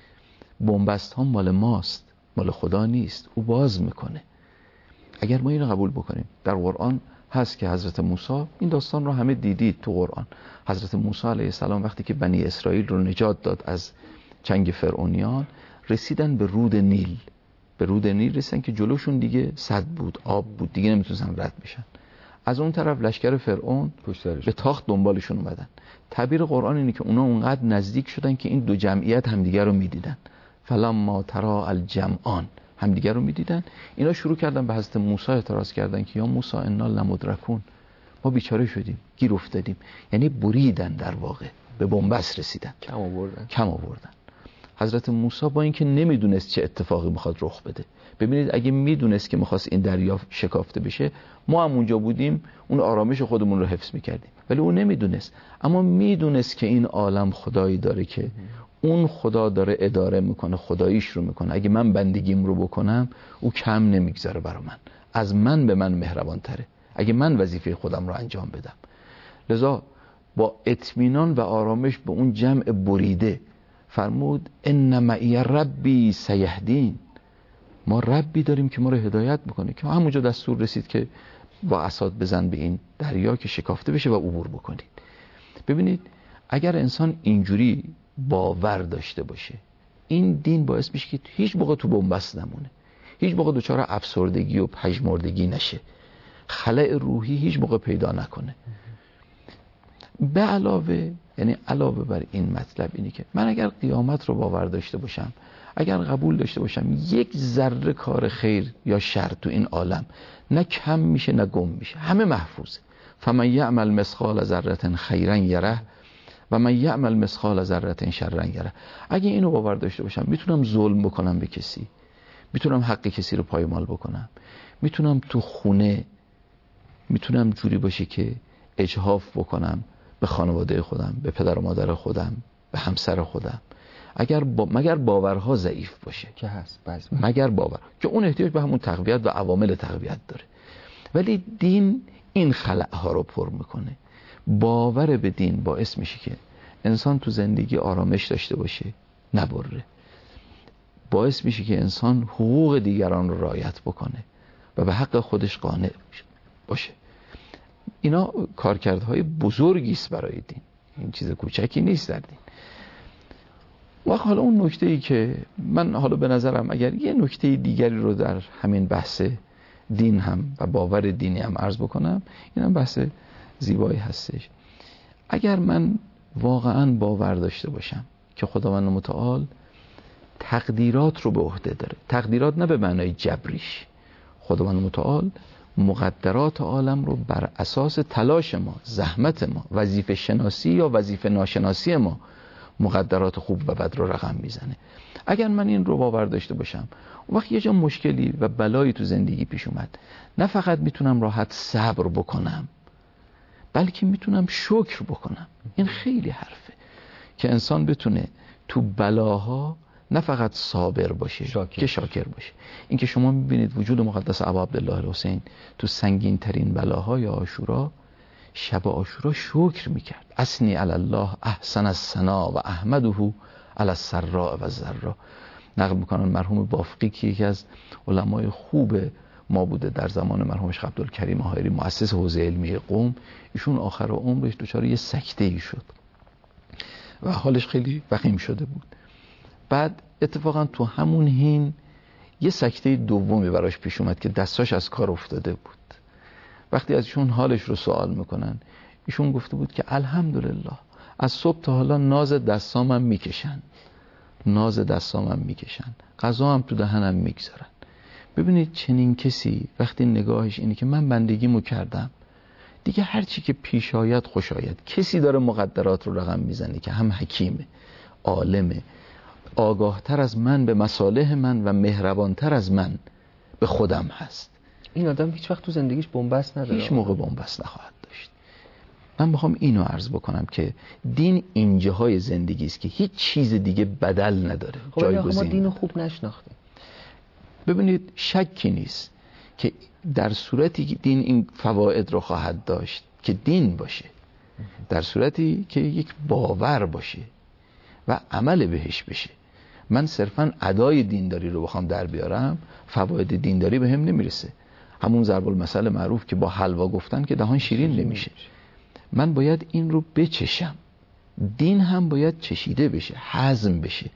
C: بنبست ها مال ماست، مال خدا نیست، او باز میکنه. اگر ما اینو قبول بکنیم، در قرآن هست که حضرت موسی، این داستان رو همه دیدید تو قرآن، حضرت موسی علیه السلام وقتی که بنی اسرائیل رو نجات داد از چنگ فرعونیان، رسیدن به رود نیل، به رود نیل رسیدن که جلوشون دیگه سد بود، آب بود، دیگه نمیتونستن رد بشن. از اون طرف لشکر فرعون به تاخت دنبالشون اومدن. تعبیر قرآن اینه که اونا اونقدر نزدیک شدن که این دو جمعیت همدیگر رو میدیدن. فلما ترا الجمعان، همدیگر رو میدیدن. اینا شروع کردن به حضرت موسی اعتراض کردن که یا موسی انا لمدرکون، ما بیچاره شدیم، گیر افتادیم. یعنی بریدن، در واقع به بنبست رسیدن،
B: کم آوردن
C: کم آوردن. حضرت موسی با اینکه نمیدونست چه اتفاقی میخواد رخ بده، ببینید اگه میدونست که میخواست این دریا شکافته بشه، ما هم اونجا بودیم اون آرامش خودمون رو حفظ میکردیم، ولی اون نمیدونست. اما میدونست که این عالم خدایی داره که اون خدا داره اداره میکنه، خداییش رو میکنه. اگه من بندگیم رو بکنم او کم نمیگذاره برا من، از من به من مهربان تره اگه من وظیفه خودم رو انجام بدم. لذا با اطمینان و آرامش به اون جمع بریده فرمود ان معی ربی سیهدین، ما ربی داریم که ما رو هدایت میکنه، که همونجا دستور رسید که با عصات بزن به این دریا که شکافته بشه و عبور بکنید. ببینید اگر انسان اینجوری باور داشته باشه، این دین باعث میشه که هیچ موقع تو بنبست نمونه، هیچ موقع دچار افسردگی و پژمردگی نشه، خلأ روحی هیچ موقع پیدا نکنه. به علاوه، یعنی علاوه بر این مطلب اینه که من اگر قیامت رو باور داشته باشم، اگر قبول داشته باشم یک ذره کار خیر یا شر تو این عالم نه کم میشه نه گم میشه، همه محفوظه. فمن یعمل مثقال ذره خیرا یره و من یعمل مثقال ذره شرا یره. اگه اینو باور داشته باشم، میتونم ظلم بکنم به کسی، میتونم حق کسی رو پایمال بکنم، میتونم تو خونه میتونم جوری باشه که اجحاف بکنم به خانواده خودم، به پدر و مادر خودم، به همسر خودم. اگر با... مگر باورها ضعیف باشه
B: که هست بعضی
C: مگر باور که اون احتیاج به همون تقویت و عوامل تقویت داره. ولی دین این خلأها رو پر میکنه. باور به دین باعث میشه که انسان تو زندگی آرامش داشته باشه، نبره. باعث میشه که انسان حقوق دیگران رو رعایت بکنه و به حق خودش قانع باشه. اینا کارکردهای بزرگی است برای دین، این چیز کوچکی نیست در دین. و حالا اون نکته ای که من حالا به نظرم اگر یه نکته دیگری رو در همین بحث دین هم و باور دینی هم عرض بکنم، این هم بحث زیبایی هستش. اگر من واقعا باور داشته باشم که خداوند متعال تقدیرات رو به عهده داره، تقدیرات نه به معنای جبریش، خداوند متعال مقدرات عالم رو بر اساس تلاش ما، زحمت ما، وظیفه شناسی یا وظیفه ناشناسی ما مقدرات خوب و بد رو رقم میزنه. اگر من این رو باور داشته باشم، اون وقت یه جا مشکلی و بلایی تو زندگی پیش اومد، نه فقط میتونم راحت صبر بکنم، بلکه میتونم شکر بکنم. این خیلی حرفه که انسان بتونه تو بلاها نه فقط صابر باشه شاکر. که شاکر باشه. این که شما میبینید وجود مقدس ابا عبدالله الحسین تو سنگین ترین بلاهای عاشورا، شب عاشورا شکر میکرد. اثنی علی الله احسن الثنا و احمده علی السراء و الضراء. نقل میکنن مرحوم بافقی که یکی از علمای خوب ما بوده در زمان مرحوم شیخ عبدالکریم هایری، مؤسس حوزه علمی قم، ایشون آخر عمرش دچار یه سکته ای شد و حالش خیلی وخیم شده بود. بعد اتفاقا تو همون حین یه سکته دومی براش پیش اومد که دستاش از کار افتاده بود. وقتی از ایشون حالش رو سوال میکنن، ایشون گفته بود که الحمدلله از صبح تا حالا ناز دستامم میکشن، ناز دستامم میکشن، غذا هم تو دهنم میگذارن. ببینید چنین کسی وقتی نگاهش اینه که من بندگیمو کردم، دیگه هر چی که پیش آید خوش آید. کسی داره مقدرات رو رقم میزنه که هم حکیمه، عالمه، آگاهتر از من به مصالح من و مهربانتر از من به خودم هست.
B: این آدم هیچ وقت تو زندگیش بنبست نداره،
C: هیچ موقع بنبست نخواهد داشت. من میخوام اینو عرض بکنم که دین اینجاهای زندگی است که هیچ چیز دیگه بدل نداره،
B: خب
C: جایگزین.
B: ما دینو خوب نشناختیم.
C: ببینید شکی نیست که در صورتی که دین این فواید رو خواهد داشت که دین باشه، در صورتی که یک باور باشه و عمل بهش بشه. من صرفاً ادای دینداری رو بخوام در بیارم، فواید دینداری به هم نمیرسه. همون ضرب المثل معروف که با حلوا گفتن که دهان شیرین نمیشه. من باید این رو بچشم. دین هم باید چشیده بشه، هضم بشه،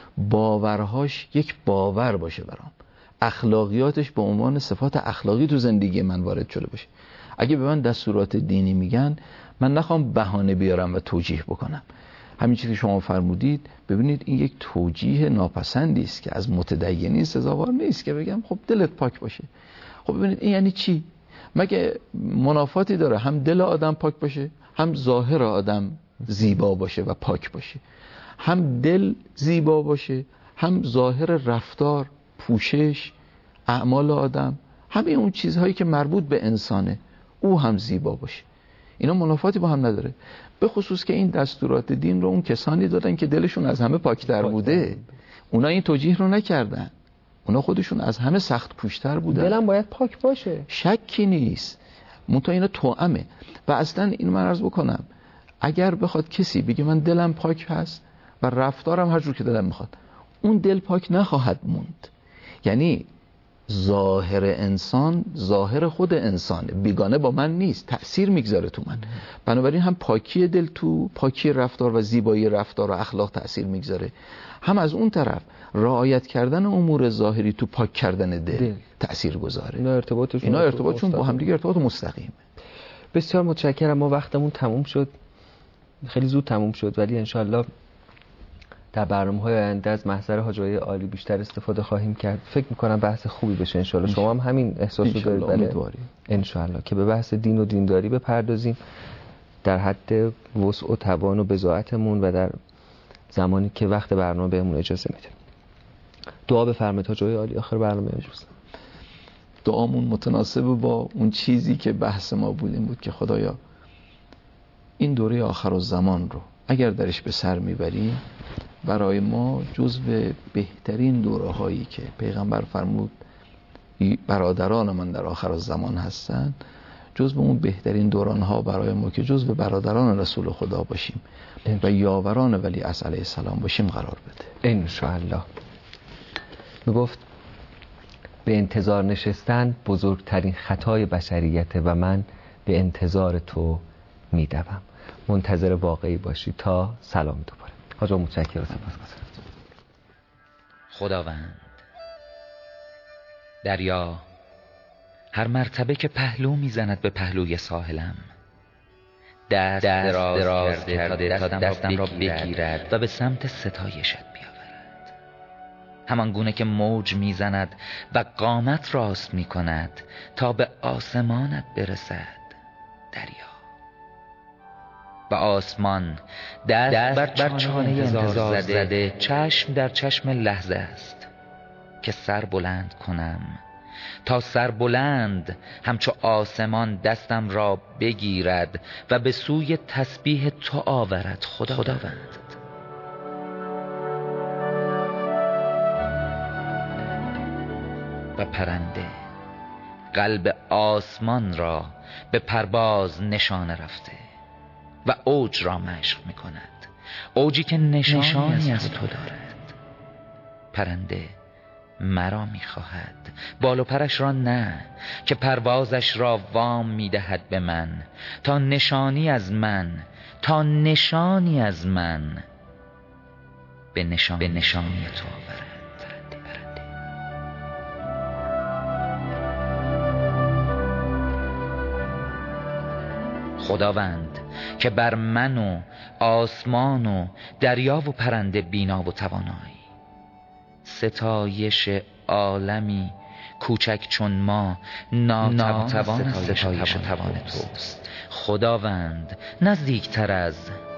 C: باورهاش یک باور باشه برام، اخلاقیاتش به عنوان صفات اخلاقی تو زندگی من وارد شده باشه. اگه به من دستورات دینی میگن، من نخوام بهانه بیارم و توجیه بکنم. همین چیزی که شما فرمودید، ببینید این یک توجیه ناپسندی است که از متدینین سزاوار نیست که بگم خب دلت پاک باشه. خب ببینید این یعنی چی؟ مگه منافاتی داره هم دل آدم پاک باشه، هم ظاهر آدم زیبا باشه و پاک باشه؟ هم دل زیبا باشه، هم ظاهر رفتار، پوشش، اعمال آدم، همه اون چیزهایی که مربوط به انسانه او هم زیبا باشه. اینا منافاتی با هم نداره. به خصوص که این دستورات دین رو اون کسانی دادن که دلشون از همه پاکتر بوده. اونا این توجیه رو نکردن، اونا خودشون از همه سخت پوشتر بودن.
B: دلم باید پاک باشه،
C: شکی نیست. منتها اینا توأمه. و اصلا این من عرض بکنم، اگر بخواد کسی بگه من دلم پاک هست و رفتارم هر جور که دلم میخواد، اون دل پاک نخواهد موند. یعنی ظاهر انسان ظاهر خود انسانه، بیگانه با من نیست، تأثیر میگذاره تو من. بنابراین هم پاکی دل تو پاکی رفتار و زیبایی رفتار و اخلاق تأثیر میگذاره، هم از اون طرف رعایت کردن امور ظاهری تو پاک کردن دل, دل. تأثیر گذاره.
B: اینا ارتباطشون
C: اینا ارتباطشون با هم دیگه ارتباط مستقیمه.
B: بسیار متشکرم. ما وقتمون تموم شد، خیلی زود تموم شد، ولی انشالله در برنامه‌های آینده از محضر حاج آقای عالی بیشتر استفاده خواهیم کرد. فکر می‌کنم بحث خوبی بشه انشالله. شما هم همین احساس رو دارید؟
C: امیدواریم
B: انشالله که به بحث دین و دینداری بپردازیم در حد وسع و توان و بضاعتمون و در زمانی که وقت برنامه بهمون اجازه میده. دعا بفرمایید حاج آقای عالی آخر برنامه امروز.
C: دعامون متناسب با اون چیزی که بحث ما بود این بود که خدایا این دوره آخر الزمان رو اگر درش به سر میبریم برای ما جزو بهترین دوره هایی که پیغمبر فرمود برادران من در آخر الزمان هستن، جزو اون بهترین دوران ها برای ما که جزو برادران رسول خدا باشیم و یاوران ولی عصر علیه السلام باشیم قرار بده
B: ان شاء الله. میگفت به انتظار نشستن بزرگترین خطای بشریته و من به انتظار تو میدوم. منتظر واقعی باشی تا سلام دوباره. حاجا متشکرم، سپاسگزارم.
E: خداوند، دریا هر مرتبه که پهلو میزند به پهلوی ساحلم، دست دراز, دراز کرده تا دستم را بگیرد و به سمت ستایشت بیاورد. همان گونه که موج میزند و قامت راست میکند تا به آسمانت برسد دریا. و آسمان دست, دست بر چانه انتظار زده، چشم در چشم لحظه است که سر بلند کنم تا سر بلند همچو آسمان دستم را بگیرد و به سوی تسبیح تو آورد خداوند. و پرنده قلب آسمان را به پرواز نشانه رفته و اوج را مشق می کند، اوجی که نشانی, نشانی از تو دارد. پرنده مرا می خواهد، بال و پرش را نه، که پروازش را وام می دهد به من تا نشانی از من تا نشانی از من به نشانی, به نشانی تو آورد. خداوند که بر من و آسمان و دریا و پرنده بینا و توانایی، ستایش عالمی کوچک چون ما ناتوان ستایش و توان توست. خداوند نزدیکتر از